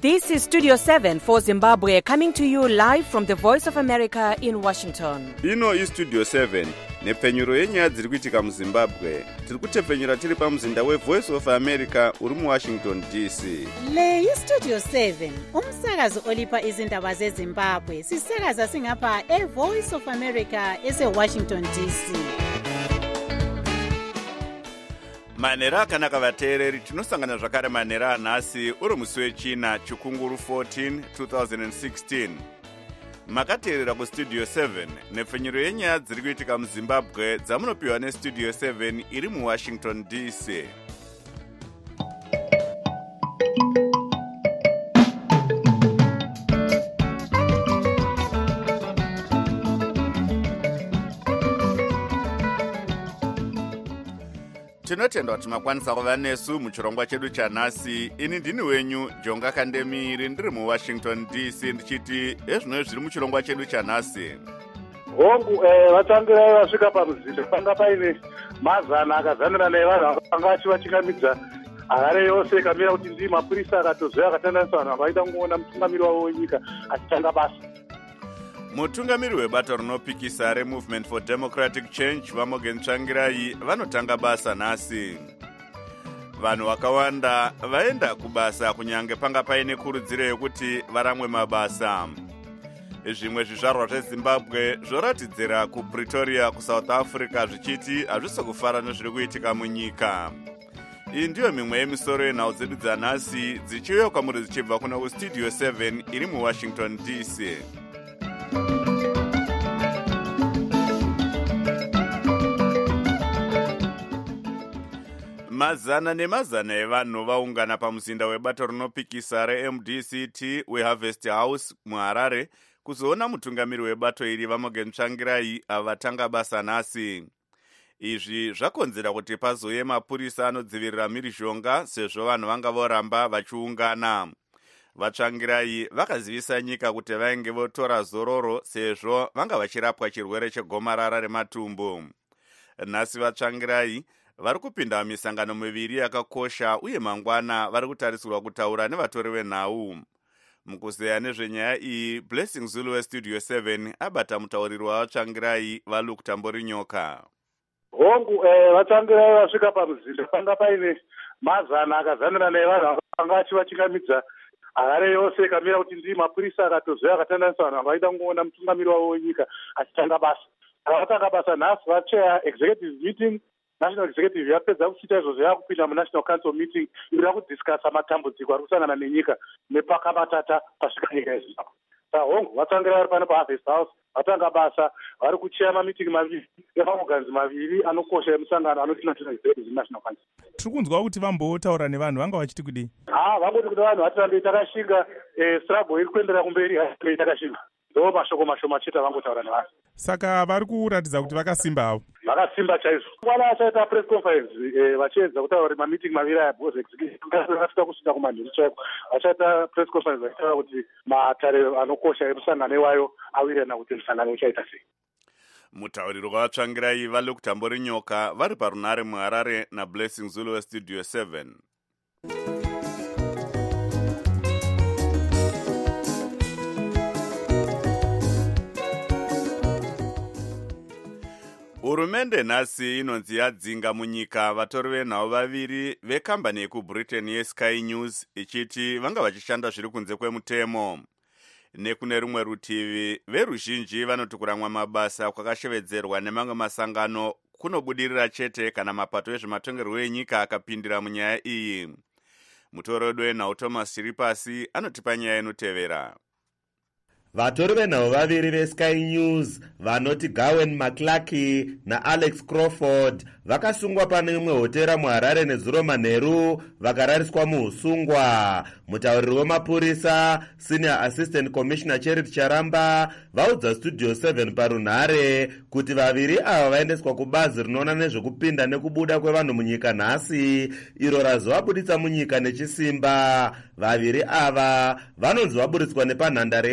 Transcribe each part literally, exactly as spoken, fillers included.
This is Studio seven for Zimbabwe, coming to you live from the Voice of America in Washington. Ino is Studio seven, nepfenyuro yenyaya dziri kuitika muZimbabwe. Tiri kutepfenyura tiri pamuzinda we Voice of America uri mu Washington D C. Le yi Studio seven, umsakazo olipa izindaba zeZimbabwe. Sisakaza singapha e Voice of America ese Washington D C. Manera akanaka vateereri, tinosangana zvakare manera anhasi uri musi wechina chikunguru fourteen twenty sixteen. Makateerera kustudio seven nepfenyuro yenyaya dziri kuitika muZimbabwe dzamunopiwa nestudio seven iri muWashington D C. Tinotenda kuti makwanisa kuva nesu muchirongwa chedu chanhasi. Ini ndini wenyu Jonga Kandemiri, ndiri muWashington D C, ndichiti ezvino zviri muchirongwa chedu chanhasi. Hongu eh vatangirai vasvika pamuzinda panga paine mazana akazanira nevanhu vanga vachivachingamidza harare yose ikamira kuti ndi mapurisa akatozoya akatandanisa vanhu vavaida kungoona mutungamiri wavo wenyika achitanga basa. Mutungamiri webato rinopikisa reMovement for Democratic Change Vamogen Tsvangirai vanotanga basa nhasi. Vanhu vakawanda vaenda kubasa kunyange panga paine kurudziro yekuti varamwe mabasa. Zvimwe zvizvarwa zveZimbabwe zvoratidzira kuPretoria kuSouth Africa zvichiti hazvisi kufara nezviri kuitika munyika. Iyi ndiyo mimwe yemisoro yenhau dzedu dzanhasi dzichiuya kwamuri dzichibva kuno kustudio seven iri muWashington D C. Mazana nemazana evanhu vaungana pamuzinda webato rinopikisa reM D C T weHarvest House muHarare kuzoona mutungamiri webato iri Vamogen Tsvangirai avatanga basa nhasi. Izvi zvakonzera kuti pazouye mapurisa anodzivirira mhirizhonga sezvo vanhu vanga voramba vachiungana. Vatsvangirai vakazivisa nyika kuti vainge votora zororo sezvo vanga vachirapwa chirwere chegomarara rematumbu. Nhasi Vatsvangirai vari kupinda misangano miviri yakakosha uye mangwana vari kutarisirwa kutaura nevatori venhau. Mukuzeya nezvenyaya iyi, Blessing Zulu westudio seven abata mutauriri wavatsvangirai vaLuke Tamborinyoka. Hongu eh vatsvangirai vasvika pamuzinda panga paine mazana akazanira nevanhu vanga vachivachingamidza harare yose ikamira kuti ndi mapurisa akatozoya akatandanisa vanhu vavaida kungoona mutungamiri wavo wenyika achitanga basa. Vakatanga basa nhasi vacheya executive meeting. National Executive yapedza kuchita izvozvo yakupinda muNational Council meeting iri kudiscussa matambudziko ari kusangana nenyika nepakabatata pasvika nyika yeZimbabwe. Saka hongu vatsangira vari pano paHarvest House vatanga basa vari kucheya mameeting maviri emaoganzi maviri anokosha emusangano anoti National Executive National Council. Tiri kunzwa kuti vambotaura nevanhu vanga vachiti kudii? Ah, vangoti kuti vanhu vatirambe takashinga eh struggle iri kuenderera kumberi hairambe takashinga. Ndo mashoko mashoma chete vangotaura nevanhu. Saka vari kuratidza kuti vakasimba havo. Vakasimba chaizvo. Vana vachaita press conference eh vachiedza kutaura kuti mameeting maviri aya boss executive vakasvika kusvika kumanheru chaiko. Vachaita press conference vachitaura kuti matare anokosha emusangano wayo awirana kuti musangano uchaita sei. Mutauriri wavatsvangirai vaLuke Tamborinyoka vari parunare muHarare naBlessing Zulu westudio seven. Hurumende nhasi inonzi yadzinga munyika vatori venhau vaviri vekambani yekuBritain yeSky News ichiti vanga vachishanda zviri kunze kwemutemo. Nekune rumwe rutivi, veruzhinji vanoti kuramwa mabasa kwakashevedzerwa nemamwe masangano kunobudirira chete kana mapato ezvematongerwo enyika akapindira munyaya iyi. Mutori wenhau Thomas Chiripasi anotipa nyaya inotevera. Vatori venhau vaviri veSky News vanoti Gawen McClarky naAlex Crawford vakasungwa pane imwe hotera muHarare nezuro manheru vakarariswa muusungwa. Mutauriri wemapurisa Senior Assistant Commissioner Charity Charamba vaudza Studio seven parunhare kuti vaviri ava vaendeswa kubazi rinoona nezvekupinda nekubuda kwevanhu munyika nhasi iro razovabuditsa munyika nechisimba. Vaviri ava vanonzi vaburitswa nepanhandare yendege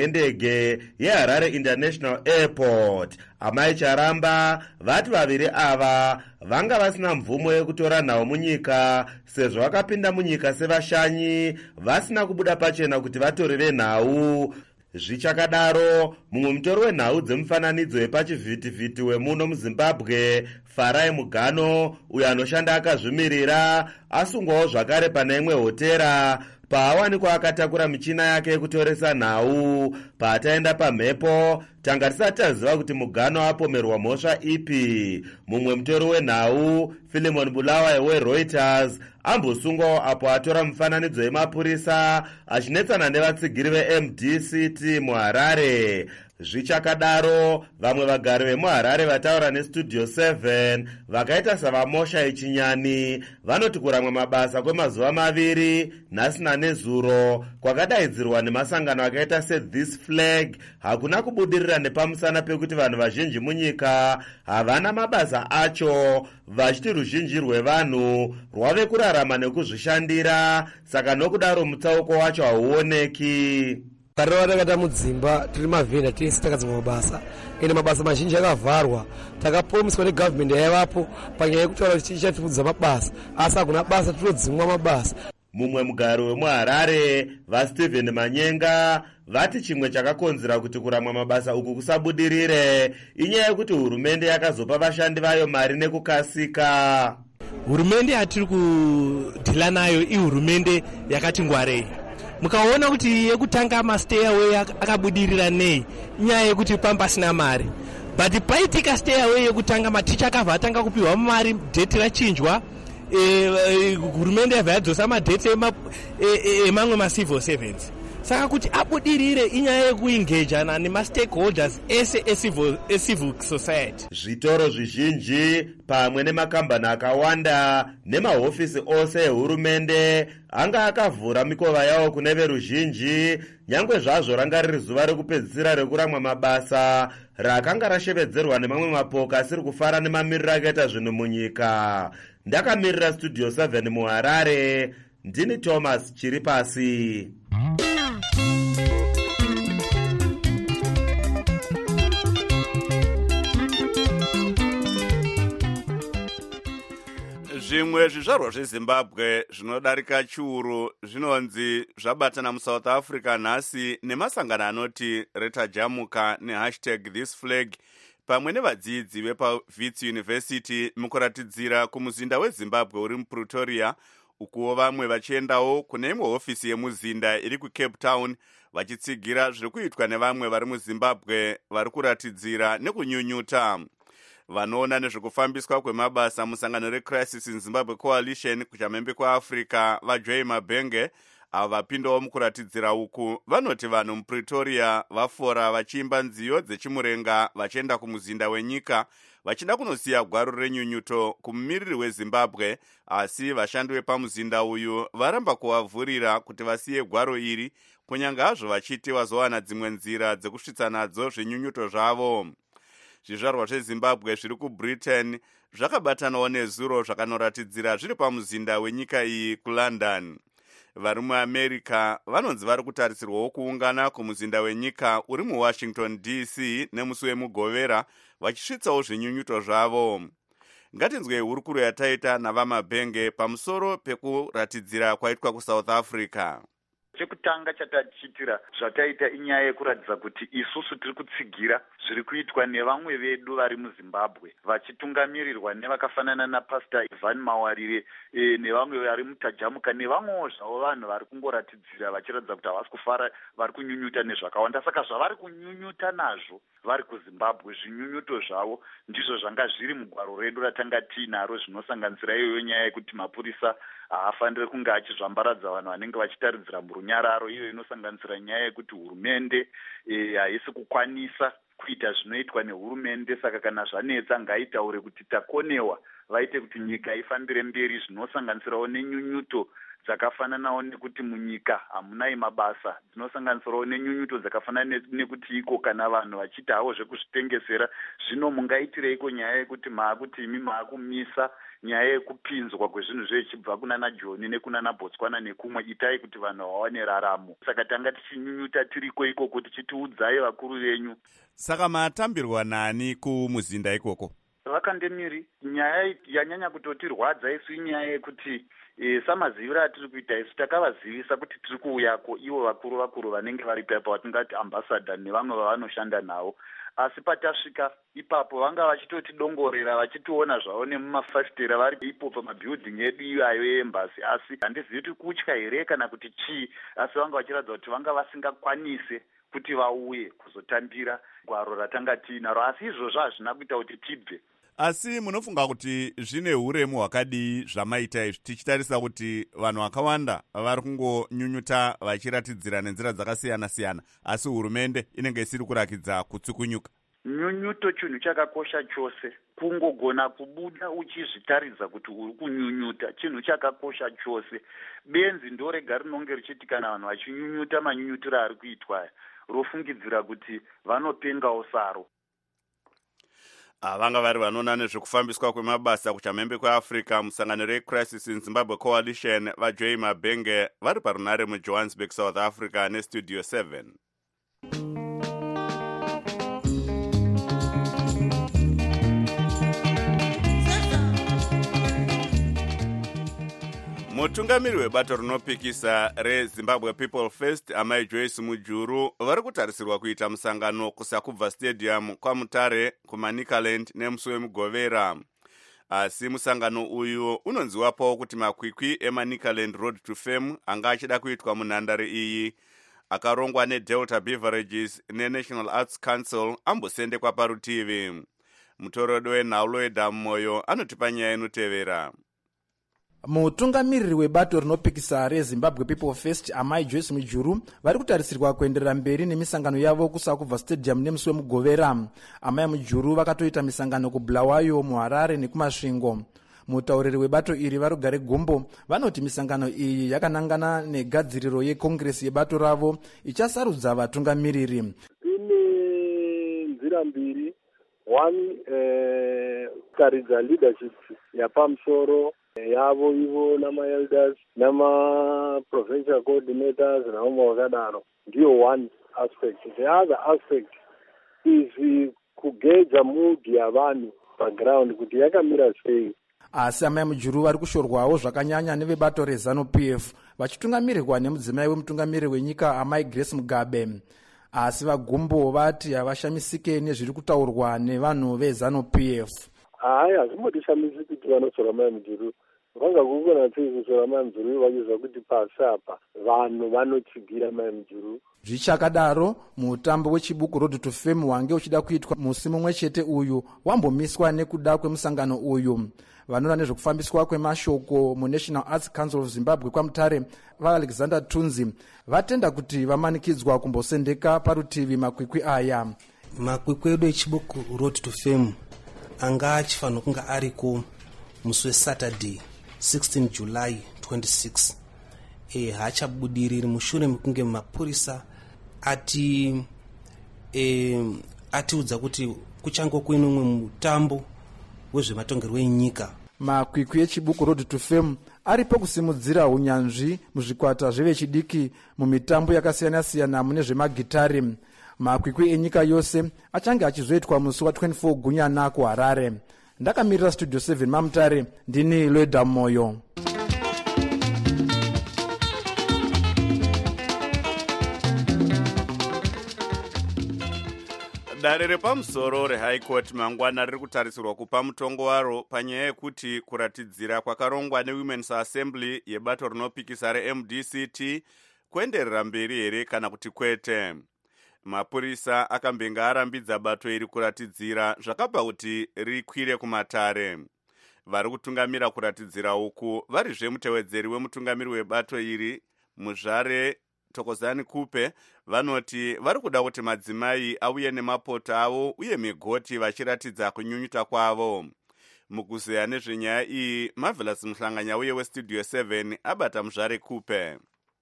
ndege yeHarare International Airport. Amai Charamba vati vaviri ava vanga vasina mvumo yekutora nhau munyika sezvo vakapinda munyika sevashanyi vasina kubuda pachena kuti vatorere nhau. Zvichakadaro, mumwe mutori wenhau dzemufananidzo wepachivhitivhiti wemuno muZimbabwe, Farai Mugano, uyo anoshanda akazvimirira, asungwawo zvakare pane imwe hotera paawanikwa akatakura michina yake yekutoresa nhau. Paataenda pamhepo, tanga tisati taziva kuti Mugano apomerwa mhosva ipi. Mumwe mutori wenhau, Philemon Bulawayo weReuters, ambosungwawo apo atora mufananidzo wemapurisa achinetsana nevatsigiri ve-M D C T muHarare. Zvichakadaro, vamwe vagari vemuHarare vataura neStudio seven vakaita savamosha ichinyani vanoti kuramwa mabasa kwemazuva maviri nhasina nezuro kwakadaidzirwa nemasangano akaita seThis Flag hakuna kubudirira nepamusana pekuti vanhu vazhinji munyika havana mabasa acho, vachiti ruzhinji rwevanhu rwave kurarama nekuzvishandira, saka nokudaro mutsauko wacho hauoneki. Karora takata mudzimba tiri mavhenda tese takadzima mabasa ende mabasa mazhinji akavharwa, takapromiswa negovernment yaivapo panyaya yekutaura kuti tichatipudza mabasa asi hakuna basa, tinodzimwa mabasa. Mumwe mugari wemuHarare vaStephen Manyenga vati chimwe chakakonzera kuti kuramwa mabasa uku kusabudirire inyaya yekuti hurumende yakazopa vashandi vayo mari nekukasika. Hurumende yatiri kudhila nayo ihurumende yakati ngwarei. Mukaona kuti yekutanga mastayaway akabudirira nei nyaya yekuti pambasina mari, but paitika stayaway yekutanga maticha akabva atanga kupiwa mari, date rachinjwa, hurumende yabva yadzosa madate emamwe macivil servants. Saka kuti abudirire inyaya yekuengejana nemastakeholders ese ecivil society. Zvitoro zvizhinji pamwe nemakambani akawanda nemahofisi ose ehurumende anga akavhura mikova yawo kune veruzhinji, nyangwe zvazvo ranga riri zuva rekupedzisira rekuramwa mabasa rakanga rashevedzerwa nemamwe mapoka asiri kufara nemamiriro akaita zvinhu munyika. Ndakamirira Studio seven muHarare, ndini Thomas Chiripasi. Zvimwe zvizvarwa zveZimbabwe zvinodarika chiuru zvinonzi zvabatana muSouth Africa nhasi nemasangano anoti Reta Jamuka nehashtag This Flag pamwe nevadzidzi vepaWits University mukuratidzira kumuzinda weZimbabwe uri muPretoria, ukuwo vamwe vachiendawo kune imwe hofisi yemuzinda iri kuCape Town vachitsigira zviri kuitwa nevamwe vari muZimbabwe vari kuratidzira nekunyunyuta. Vanoona nezvekufambiswa kwemabasa musangano reCrisis in Zimbabwe Coalition kuchamhembe kwaAfrica vaJoy Mabhenge avo vapindawo mukuratidzira uku vanoti vanhu muPretoria vafora vachiimba nziyo dzechimurenga vachienda kumuzinda wenyika vachida kunosiya gwaro renyunyuto kumumiriri weZimbabwe, asi vashandi vepamuzinda uyu varamba kuvavhurira kuti vasiye gwaro iri kunyange hazvo vachiti vazowana dzimwe nzira dzekusvitsa nadzo zvenyunyuto zvavo. Zvizvarwa zveZimbabwe zviri kuBritain zvakabatanawo nezuro zvakanoratidzira zviri pamuzinda wenyika iyi kuLondon. Vari muAmerica vanonzi vari kutarisirwawo kuungana kumuzinda wenyika uri muWashington D C nemusi wemugovera vachisvitsawo zvinyunyuto zvavo. Ngatinzwei hurukuro yataita navaMabhenge pamusoro pekuratidzira kwaitwa kuSouth Africa. Chekutanga chatachitira zvataita inyaya yekuratidza kuti isusu tiri kutsigira zviri kuitwa nevamwe vedu vari muZimbabwe vachitungamirirwa nevakafanana naPastor Ivan Mawarire e, nevamwe vari muTajamuka nevamwewo zvavo vanhu vari kungoratidzira vachiratidza kuti havasi kufara, vari kunyunyuta nezvakawanda. Saka zvavari kunyunyuta nazvo vari kuZimbabwe, zvinyunyuto zvavo ndizvo zvanga zviri mugwaro redu ratanga tiinaro, zvinosanganisira iyoyo nyaya yekuti mapurisa haafaniri kunge achizvambaradza vanhu vanenge vachitaridzira murunyararo. Iyo inosanganisira nyaya yekuti hurumende haisi e, kukwanisa kuita zvinoitwa nehurumende. Saka kana zvanetsa ngaitaure kuti takonewa, vaite kuti nyika ifambire mberi, zvinosanganisirawo nenyunyuto dzakafananawo nekuti munyika hamunai mabasa, dzinosanganisirawo nenyunyuto dzakafanana nekuti iko kana vanhu vachita havo zvekuzvitengesera. Zvino mungaitireiko nyaya yekuti maakuti imi maakumisa nyaya yekupinzwa kwezvinhu zvechibva kunana Joni nekunana Botswana nekumwe? Itai kuti vanhu vawane raramo. Saka tanga tichinyunyuta tiriko ikoko tichitiudzai vakuru venyu. Saka matambirwa nani kumuzinda ikoko? Vakandemiri. Nyaya yanyanya kutotirwadza isu inyaya yekuti e, samazivira atiri kuita isu takavazivisa kuti tiri kuuyako ivo vakuru vakuru vanenge vari paipa vatingati ambassador nevamwe vavanoshanda navo. Asi patasvika ipapo vanga vachitotidongorera vachitiona zvavo nemumafasitera vari ipo pamabuilding edu iyayo embassy. Asi handizivi kuti kutya here kana kuti chii, asi vanga vachiratidza kuti vanga vasingakwanise kuti vauye kuzotambira gwaro ratanga tiinaro. Asi izvozvo hazvina kuita kuti tibve. Asi munofunga kuti zvine uremu hwakadii zvamaita izvi, tichitarisa kuti vanhu vakawanda vari kungonyunyuta vachiratidzira nenzira dzakasiyana-siyana, asi hurumende inenge isiri kurakidza kutsukunyuka? Nyunyuto chinhu chakakosha chose. Kungogona kubuda uchizvitaridza kuti uri kunyunyuta chinhu chakakosha chose. Benzi ndorega rinonge richiti kana vanhu vachinyunyuta manyunyutiro ari kuitwa rofungidzira kuti vanopengawo saro. Vanga vari vanoona nezvekufambiswa kwemabasa kuchamhembe kweAfrica musangano reCrisis in Zimbabwe Coalition vaJoy Mabenge vari parunare muJohannesburg, South Africa neStudio seven. Mutungamiri webato rinopikisa reZimbabwe People First amai Joyce Mujuru vari kutarisirwa kuita musangano kusakubva stadium kwaMutare kuManicaland nemusi wemugovera. Asi musangano uyu unonziwapo kuti makwikwi eManicaland Road to Fame anga achida kuitwa munhandare iyi akarongwa neDelta Beverages neNational Arts Council ambosendekwa parutivi. Mutorodo wenhaulo eDamoyo anotipa nyaya inotevera. Mutungamiriri webato rinopikisa reZimbabwe People First amai Joyce Mujuru vari kutarisirwa kuenderera mberi nemisangano yavo kusakubva stadium nemusi wemugovera. Amai Mujuru vakatoita misangano kuBulawayo, muHarare nekumasvingo. Mutauriri webato iri varugare Gombo vanoti misangano iyi yakanangana negadziriro yekongresi yebato ravo ichasarudza vatungamiriri. Ine nzira mbiri, one eh, karidza leadership yapamusoro yavo ivo nama-elders nama-provincial coordinators naomwe wakadaro. Ndiyo one aspect. The other aspect is kugeja mood yavanhu background kuti yakamira sei. Asi amai Mujuru vari kushorwawo zvakanyanya nevebato reZanu-P F vachitungamirirwa nemudzimai wemutungamiri wenyika amai Grace Mugabe. Asi vaGumbo vati havashamisike nezviri kutaurwa nevanhu veZanu-P F. Hai, hazvimbotishamisi kuti vanotsora mai Mujuru. Vanga kukona kutsora mai Mujuru vachizva kuti pasi apa vanhu vanotsigira mai Mujuru. Zvichakadaro, mutambo wechibuku Road to Fame wange uchida kuitwa musi mumwe chete uyu wambomiswa nekuda kwemusangano uyu. Vanoona nezvekufambiswa kwemashoko muNational Arts Council of Zimbabwe kwaMutare vaAlexander Tunzi vatenda kuti vamanikidzwa kumbosendeka parutivi makwikwi aya. Makwikwi edu echibuku Road to Fame anga achifanira kunga ariko musi weSaturday sixteenth July twenty-six. E hachabudiriri mushure mekunge mapurisa ati e atiudza kuti kuchango kuine umwe mutambo wezvematongerwo enyika. Makwikwi echibuku Road to Fame aripo kusimudzira unyanzvi muzvikwata zvevechidiki mumitambo yakasiyana-siyana mune zvemagitari. Makwikwi enyika yose achange achizoitwa musi wa24 Gunyana kuHarare. Ndakamirira Studio seven maMutare, ndini Lweda Moyo. Dare repamusoro reHigh Court mangwana riri kutarisirwa kupa mutongo waro panyaya yekuti kuratidzira kwakarongwa neWomen's Assembly yebato rinopikisa reM D C T kuenderera mberi here kana kuti kwete. Mapurisa akambenga arambidza bato iri kuratidzira zvakabva kuti rikwire kuMatare. Vari kutungamira kuratidzira uku varizve mutevedzeri wemutungamiri webato iri Muzvare Thokozani Kupe vanoti vari kuda kuti madzimai auye nemapoto avo uye migoti vachiratidza kunyunyuta kwavo. mukuzeya nezvenyaya iyi Marvelous Muhlanganya uye westudio seven abata muzvare kupe.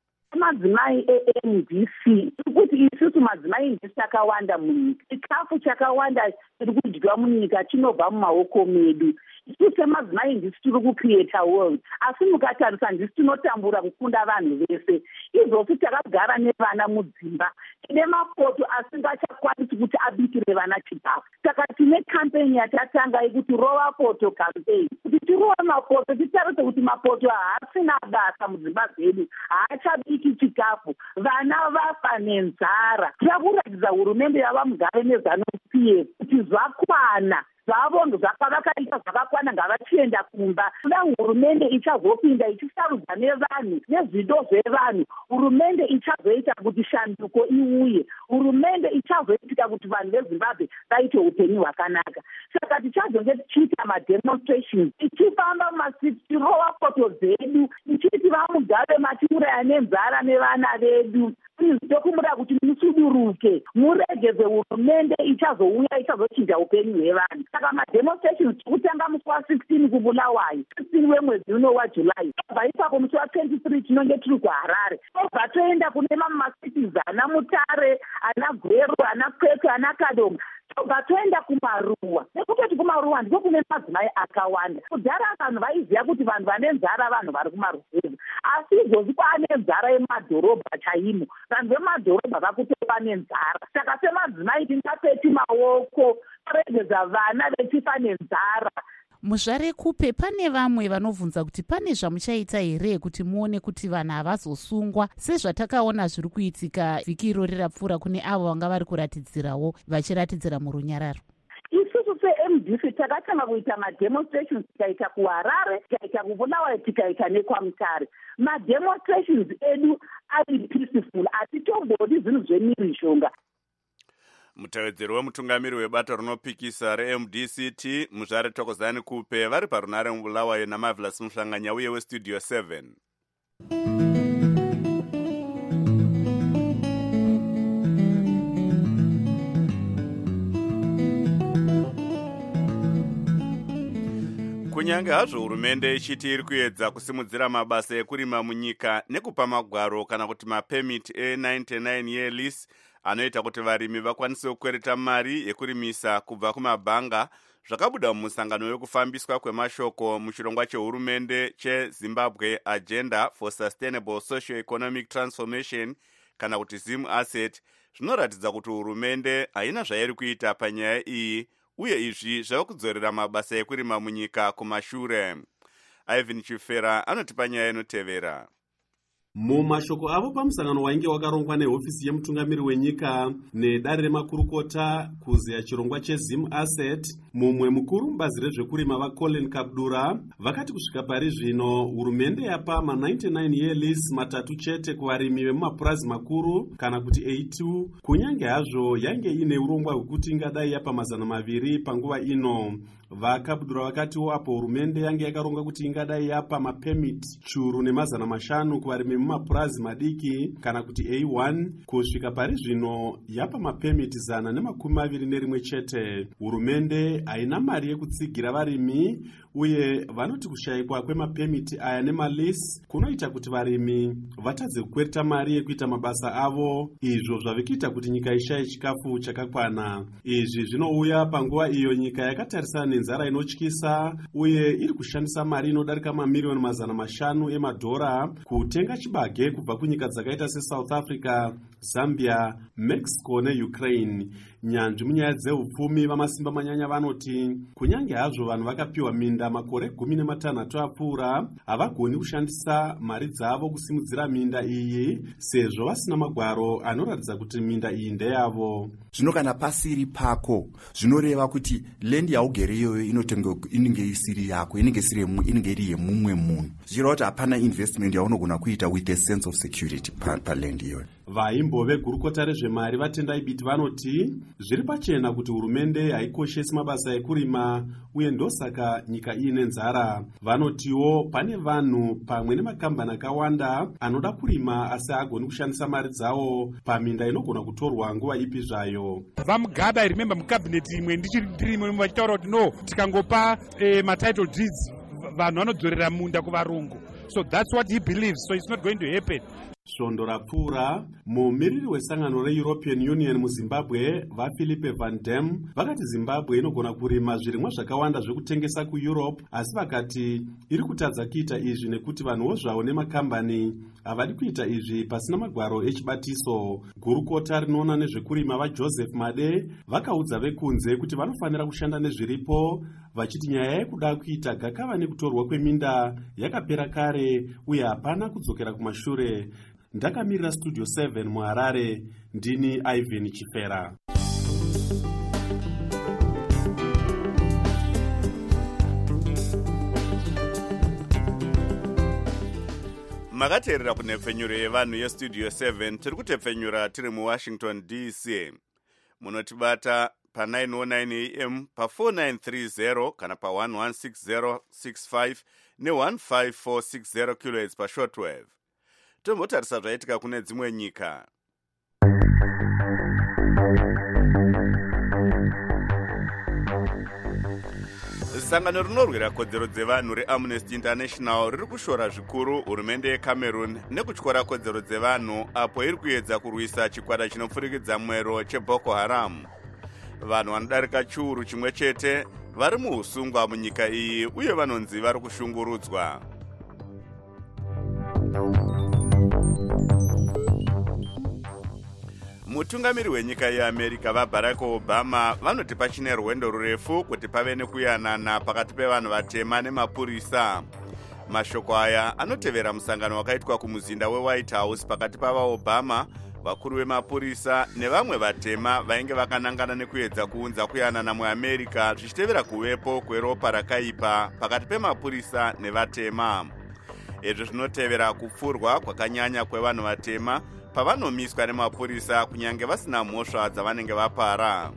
Madzimai e-M D C kuti isusu madzimai ndisi takawanda munyika, chikafu chakawanda chiri kudyiwa munyika chinobva mumaoko medu. Isusu semadzimai ndisi tiri kucreata world, asi mukatarisa ndisi tinotambura kukunda vanhu vese. Izvozvo takagara nevana mudzimba, tine mapoto asingachakwanisi kuti abikire vana chikafu. Saka tine campaign yatatanga yekuti rova poto campaign, kuti tirove mapoto, titarise kuti mapoto haasina basa mudzimba dzedu, haachabiki chikafu, vana vafa nenzara. Tirakuratidza hurumende yava mugare nezanu-P F kuti zvakwana zvavo zvakavakaita zvakakwana, ngavachienda kumba. Kuda hurumende ichazopinda ichisarudza nevanhu nezvido zvevanhu, hurumende ichazoita kuti shanduko iuye, hurumende ichazoitika kuti vanhu veZimbabwe vaite upenyu hwakanaka. Saka tichazonge tichiita mademonstrations, tichifamba mumasiti, tirova poto dzedu, tichiti vamugare matiuraya nenzara nevana vedu. Tinokumbira kuti musuduruke, muregeze hurumende ichazouya ichazochinja upenyu hwevanhu. Saka mademonstrations tikutanga musi wa16 kuBulawayo, sixteen wemwedzi uno waJulayi. Tobva ipapo musi wa twenty-three tinonge tiri kuHarare. Tobva toenda kune mamwe masities ana Mutare, ana Gweru, ana Kwekwe, ana Kadoma. Tobva toenda kuMaruwa. Nekutoti kuMaruwa ndiko kune madzimai akawanda. Kudhara vanhu vaiziva kuti vanhu vane nzara vanhu vari kumaruzevha, asi izvozvi kwaane nzara yemadhorobha chaimo. Vanhu vemadhorobha vakutopa nenzara. Saka semadzimai tingapeti maoko, toregedza vana vechifa nenzara. Muzvare kupe pane vamwe vanovhunza kuti pane zvamuchaita here kuti muone kuti vanhu havazosungwa sezvatakaona zviri kuitika vhiki iro rirapfuura kune avo vanga vari kuratidzirawo vachiratidzira murunyararo? Isusu se-M D C takatanga kuita mademonstrations, tikaita kuHarare, tikaita kuBulawayo, tikaita nekwaMutare. Mademonstrations edu ari peaceful, atitombodi zvinhu zvemirishonga. Mutevedzeri wemutungamiri webato rinopikisa re-M D C T muzvare Thokozani Kupe vari parunare muBulawayo naMarvelous Muhlanganya uye westudio seven. Kunyange hazvo hurumende ichiti iri kuedza kusimudzira mabasa ekurima munyika nekupa magwaro kana kuti mapemiti e-ninety-nine year lease anoita kuti varimi vakwanise kukwereta mari yekurimisa kubva kumabhanga, zvakabuda mumusangano wekufambiswa kwemashoko muchirongwa chehurumende cheZimbabwe Agenda for Sustainable Socio-Economic Transformation kana kuti ZIM Asset, zvinoratidza kuti hurumende haina zvairi kuita panyaya iyi, uye izvi zvava kudzorera mabasa ekurima munyika kumashure. Ivan Chifera anotipa nyaya inotevera. Mumashoko avo pamusangano wainge wakarongwa nehofisi yemutungamiri wenyika nedare remakurukota kuzeya chirongwa cheZim Asset, mumwe mukuru mubazi rezvekurima vaColin Kabdura vakati kusvika pari zvino hurumende yapa ma-ninety-nine year lease matatu chete kuvarimi vemumapurazi makuru kana kuti eighty-two, kunyange hazvo yange ine urongwa hwekuti ingadai yapa mazana maviri panguva ino. VaKabdura vakatiwo apo hurumende yange yakaronga kuti ingadai yapa mapemiti churu nemazana mashanu kuvarimi mumapurazi madiki kana kuti A one, kusvika pari zvino yapa mapemiti zana nemakumi maviri nerimwe chete. Hurumende haina mari yekutsigira varimi, uye vanoti kushayikwa kwemapemiti aya nemalisi kunoita kuti varimi vatadze kukwereta mari yekuita mabasa avo, izvo zvavikiita kuti nyika ishaye chikafu chakakwana. Izvi zvinouya panguva iyo nyika yakatarisana nenzara inotyisa, uye iri kushandisa mari inodarika mamiliyoni mazana mashanu emadhora kutenga chibage kubva kunyika dzakaita seSouth Africa, Zambia, Mexico neUkraine. Nyanzvi munyaya dzeupfumi vamasimba manyanya vanoti kunyange hazvo vanhu vakapiwa minda makore gumi nematanhatu apfuura, havagoni kushandisa mari dzavo kusimudzira minda iyi sezvo vasina magwaro anoratidza kuti minda iyi ndeyavo. Zvino kana pasiri pako zvinoreva kuti land yaugere iyoyo inenge isiri yako, inenge iri yemumwe munhu. Zvireva kuti hapana investment yaunogona kuita with a sense of security paland iyoyo. vaimbo vegurukota rezvemari vatendai biti vanoti zviri pachena kuti hurumende haikoshesi mabasa ekurima uye ndosaka nyika iine nzara. Vanotiwo pane vanhu pamwe nemakambani akawanda anoda kurima asi haagoni kushandisa mari dzawo paminda inogona kutorwa nguva ipi zvayo. Vamugaba I remember mukabineti imwe ndichiri ndirimo vachitaura kuti no tikangopa eh, matitle deeds vanhu vanodzorera munda kuvarungu. So that's what he believes, so it's not going to happen. Svondo rapfuura, mumiriri wesangano reEuropean Union muZimbabwe vaPhilippe Van Dam vakati Zimbabwe inogona kurima zvirimwa zvakawanda zvekutengesa kuEurope, asi vakati iri kutadza kuita izvi nekuti vanhuwo zvavo nemakambani havadi kuita izvi pasina magwaro echibatiso. Gurukota rinoona nezvekurima vaJoseph Made vakaudza vekunze kuti vanofanira kushanda nezviripo, vachiti nyaya yekuda kuita gakava nekutorwa kweminda yakapera kare uye hapana kudzokera kumashure. Ndakamirira Studio seven muHarare, ndini Ivan Chifera. makateerera kunhepfenyuro yevanhu yestudio seven. Tiri kutepfenyura tiri muWashington D C. Munotibata pa nine oh nine A M, pa four nine three zero kana pa one one six zero six five ne one five four six zero kilohertz pa shortwave. Tombotarisa zvaitika kune dzimwe nyika. Sangano rinorwira kodzero dzevanhu reAmnesty International riri kushora zvikuru hurumende yeCameroon nekutyora kodzero dzevanhu apo iri kuedza kurwisa chikwata chinopfurikidza mwero cheBoko Haram. Vanhu vanodarika chiuru chimwe chete vari muusungwa munyika iyi uye vanonzi vari kushungurudzwa. Mutungamiri wenyika yeAmerica vaBarack Obama vanoti pachine rwendo rurefu kuti pave nekuyanana pakati pevanhu vatema nemapurisa. Mashoko aya anotevera musangano wakaitwa kumuzinda weWhite House pakati pavaObama, vakuru vemapurisa nevamwe vatema vainge vakanangana nekuedza kuunza kuyanana muAmerica zvichitevera kuvepo kweropa rakaipa pakati pemapurisa nevatema. Izvi zvinotevera kupfurwa kwakanyanya kwevanhu vatema pavanomiswa nemapurisa kunyange vasina mhosva dzavanenge vapara.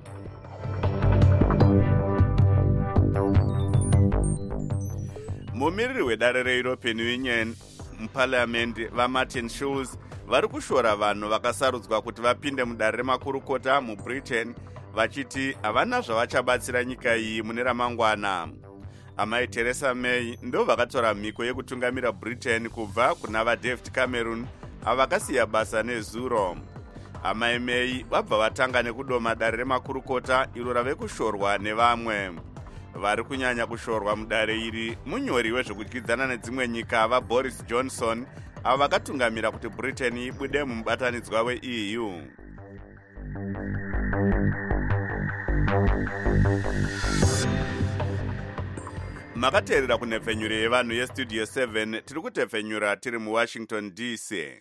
Mumiriri wedare reEuropean Union muParliament vaMartin Schulz vari kushora vanhu vakasarudzwa kuti vapinde mudare remakurukota muBritain vachiti havana zvavachabatsira nyika iyi mune ramangwana. Amai Theresa May ndo vakatora mhiko yekutungamira Britain kubva kuna vaDavid Cameron avakasiya basa nezuro. Amai May vabva vatanga nekudoma dare remakurukota iro rave kushorwa nevamwe. Vari kunyanya kushorwa mudare iri munyori wezvekudyidzana nedzimwe nyika vaBoris Johnson avo vakatungamira kuti Britain ibude mumubatanidzwa weE U. Makateerera kunhepfenyuro yevanhu yestudio seven. Tiri kutepfenyura tiri muWashington D C.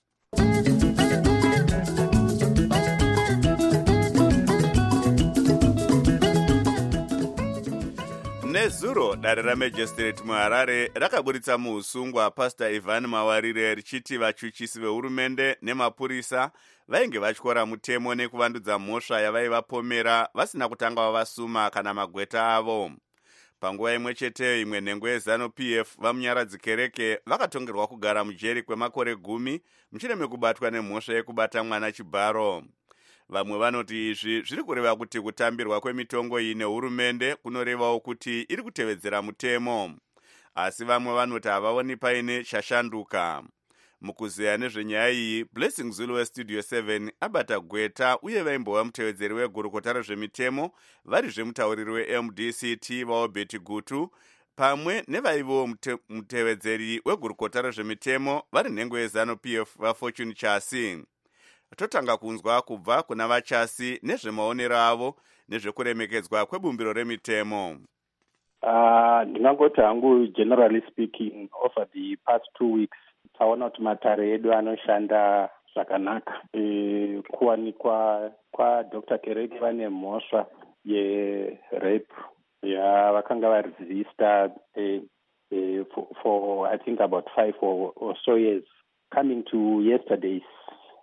Nezuro dare raMagistrate muHarare rakaburitsa muusungwa Pastor Ivan Mawarire richiti vachuchisi vehurumende nemapurisa vainge vatyora mutemo nekuvandudza mhosva yavaivapomera vasina kutanga vavasuma kana magweta avo. Panguva imwe cheteyo imwe nhengo yeZanu-P F vamunyaradzi kereke vakatongerwa kugara mujeri kwemakore gumi mushure mekubatwa nemhosva yekubata mwana chibharo. Vamwe vanoti izvi zviri kureva kuti kutambirwa kwemitongo iyi nehurumende kunorevawo kuti iri kutevedzera mutemo. Asi vamwe vanoti havaoni paine chashanduka. Mukuzeya nezvenyaya iyi, Blessing Zulu weStudio seven abata gweta uye vaimbova mutevedzeri wegurukota rezvemitemo vari zvemutauriri weM D C T vaObeti Gutu pamwe nevaivo mute, mutevedzeri wegurukota rezvemitemo vari nhengo yeZanu-P F vaFortune Chasi. Totanga kunzwa kubva kuna vachasi nezvemaonero avo nezvekuremekedzwa kwebumbiro remitemo. Uh, ndingangoti hangu generally speaking over the past two weeks taona kuti matare edu anoshanda zvakanaka. E, kuwanikwa kwaDr Kereke vane mhosva yerape yavakanga varesista e, e, for, for I think about five or, or so years. Coming to yesterday's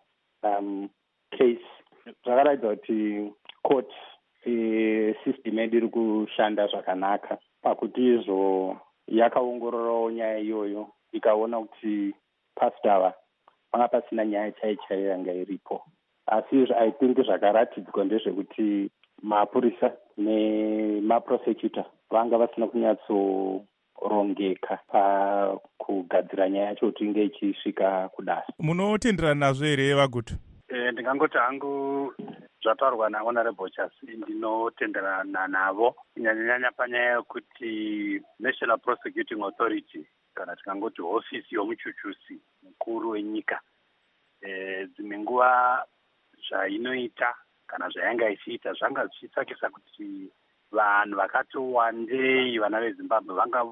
um, case zvakaratidza kuti court e, system yedu iri kushanda zvakanaka pakuti izvo yakaongororawo nyaya iyoyo ikaona kuti pastor ava panga pasina nyaya chai chai yanga iripo. Asi I think zvakaratidzwa ndezvekuti mapurisa nemaprosecutor vanga vasina kunyatsorongeka pakugadzira nyaya yacho kuti inge ichisvika kudasi. Munotenderana nazvo here Vagutu? E, ndingangoti hangu zvataurwa nahonorable Chasi ndinotenderana navo kunyanyanyanya panyaya yekuti National Prosecuting Authority kana tikangoti hofisi yomuchuchusi mukuru wenyika e, dzimwe nguva zvainoita kana zvayanga ichiita zvanga zvichitsvakisa kuti vanhu vakati wandei vana veZimbabwe vanga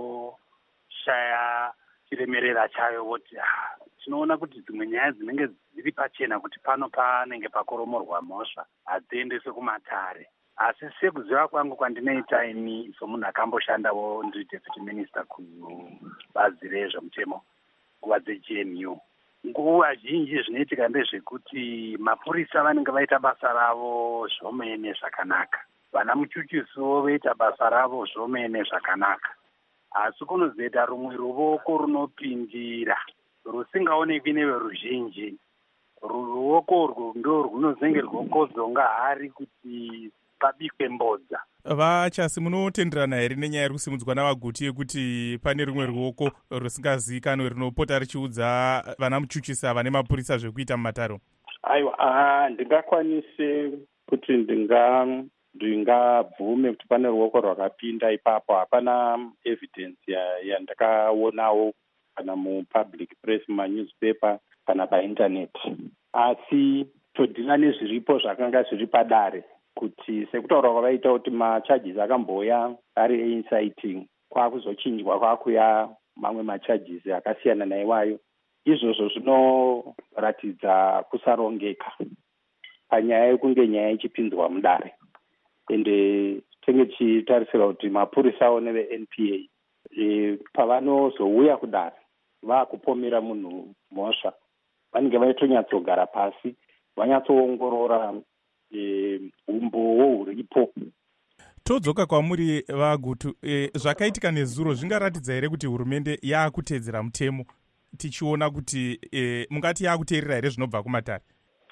voshaya chiremerera chayo voti ah, tinoona kuti dzimwe nyaya dzinenge dziri pachena kuti pano panenge pakoromorwa mhosva hadziendeswe kumatare. Asi sekuziva kwangu kwandinoita ini somunhu akamboshandawo ndiri deputy minister kubazi rezvemutemo nguva dze-G N U, nguva zhinji zvinoitika ndezvekuti mapurisa vanenge vaita basa ravo zvomene zvakanaka, vana muchuchisiwo voita basa ravo zvomene zvakanaka, asi kunozoita rumwe ruoko runopindira rusingaonekwi neveruzhinji. Ruoko urwu ndo runozenge rwokozonga hari kuti pabikwe mbodza. Vachasi, munotenderana here nenyaya iri kusimudzwa naVagutu yekuti pane rumwe ruoko rusingazivikanwe rinopota richiudza vana muchuchisa vane mapurisa zvekuita mumataro? Aiwa, ndingakwanise kuti ndinga ndingabvume kuti pane ruoko rwakapinda ipapo. Hapana evidence yandakaonawo kana mupublic press, manewspaper kana painternet, asi todhina nezviripo zvakanga zviri padare kuti sekutaura kwavaita kuti macharges akamboya ari einciting kwakuzochinjwa kwakuya mamwe macharges akasiyana naiwayo. Izvozvo zvinoratidza kusarongeka panyaya yekunge nyaya ichipinzwa mudare, ende tenge tichitarisira kuti mapurisawo neve-N P A e, pavanozouya kudare vaakupomera munhu mhosva vanenge vaitonyatsougara pasi vanyatsoongorora umbowo e, huripo. Todzoka kwamuri Vagutu, e, zvakaitika nezuro zvingaratidza here kuti hurumende yaakutedzera mutemo, tichiona kuti e, mungati yaakuteerera here zvinobva kumatare?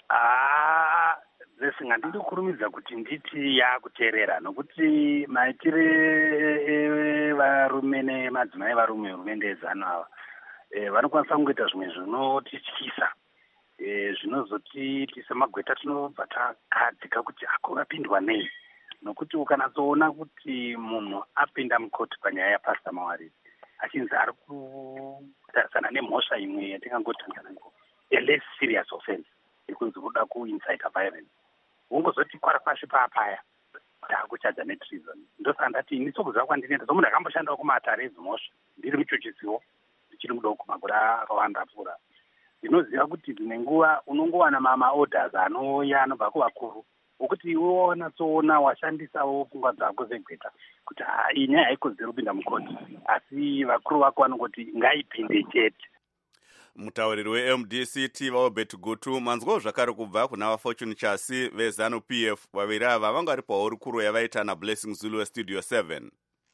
Ah, zvesinga ndiri kurumidza kuti nditi yaakuteerera, nokuti maitire varume nemadzimai varume hurumende yezano ava e, vanokwanisa kungoita zvimwe zvinotityisa e, zvinozoti tisemagweta tinobva takadzika kuti akuvapindwa nei, nokuti ukanatsoona kuti munhu apinda mukoti panyaya yapastor Mawarire achinzi ari kutarisana nemhosva imwe yatingangotangana nayo, a less serious offense yekunzi kuda kuincita violence, ungozoti kwara pashi paapaya taakuchadza netreason. Ndosaka ndati ini sokuziva kwandinoenda somunhu akamboshandawo kumatare edzimhosva ndiri muchuchisiwo ndichiri mudoko makore akawanda apfuura, ndinoziva kuti dzimwe nguva unongowana mamaorders anouya anobva kuvakuru ukuti iwe wanatsoona washandisawo pfungwa dzako zegweta kuti iyi nyaya haikodzeri kupinda mukoti, asi vakuru vako vanongoti ngaipinde chete. Mutauriri we-M D C T vaObert Gutu, manzwawo zvakare kubva kuna vaFortune Chasi veZanu P F, vaviri ava vanga vari pahurukuro yavaita naBlessing Zulu weStudio seven.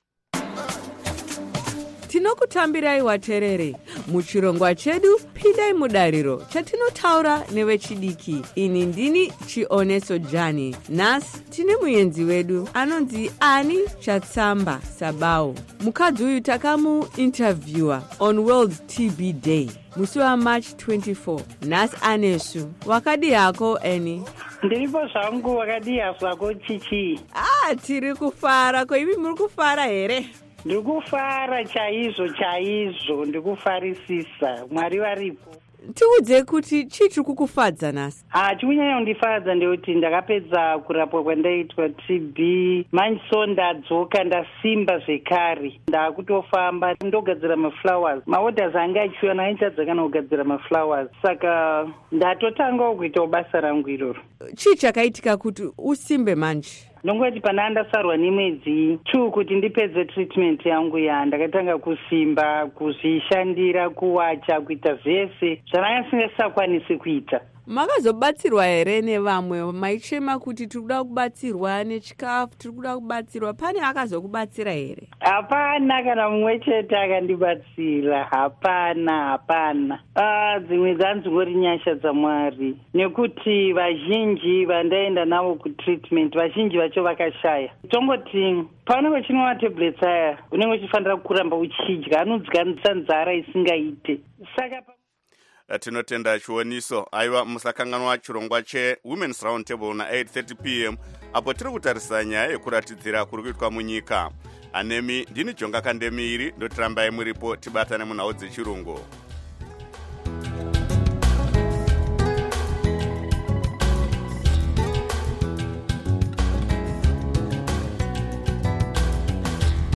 Tinokutambirai waterere muchirongwa chedu pindai mudariro chatinotaura nevechidiki. Ini ndini Chioneso Jani. Nhasi tine muenzi wedu anonzi Ani Chatsamba Sabao. Mukadzi uyu takamuinterviewa on World T B Day musi waMarch twenty-fourth. Nhasi anesu wakadi yako eni? Ndiripo zvangu, wakadi zvako chichi? Ah, tiri kufara. Ko imi muri kufara here? Ndikufara chaizvo chaizvo, ndikufarisisa. Mwari varipo. Tiudze kuti chii chiri kukufadza nhasi? Ah, chikunyanya kundifadza ndekuti ndakapedza kurapwa kwandaitwa T B, manjiso ndadzoka ndasimba zvekare, ndakutofamba ndogadzira maflowers. Maorders anga achiuya nainchadza kana kugadzira maflowers, saka ndatotangawo kuitawo basa rangu iroro. Chii chakaitika kuti usimbe manje? Ndongoti pana ndasarwa nemwedzi two kuti ndipedze treatment yangu ya ndakatanga kusimba, kuzvishandira, kuwacha, kuita zvese zvandanga singasakwanisi kuita. makazobatsirwa here nevamwe maichema kuti tiri kuda kubatsirwa nechikafu, tiri kuda kubatsirwa? Pane akazokubatsira here? Hapana, kana mumwe chete akandibatsira. Hapana, hapana. Ah, dzimwe dzanzingori nyasha dzaMwari, nekuti vazhinji vandaenda navo kutreatment vazhinji vacho vakashaya. Tongoti paunenge uchinwa matablets aya unenge uchifanira kuramba uchidya, anodzganisa nzara isingaite. Saka tinotenda chioniso. Aiwa, musakanganwa chirongwa chewomen's round table na eight thirty p m apo tiri kutarisa nyaya yekuratidzira kuri kuitwa munyika. Anemi ndini Jonga Kandemiri, ndotirambai muripo tibatane munhau dzechirungu.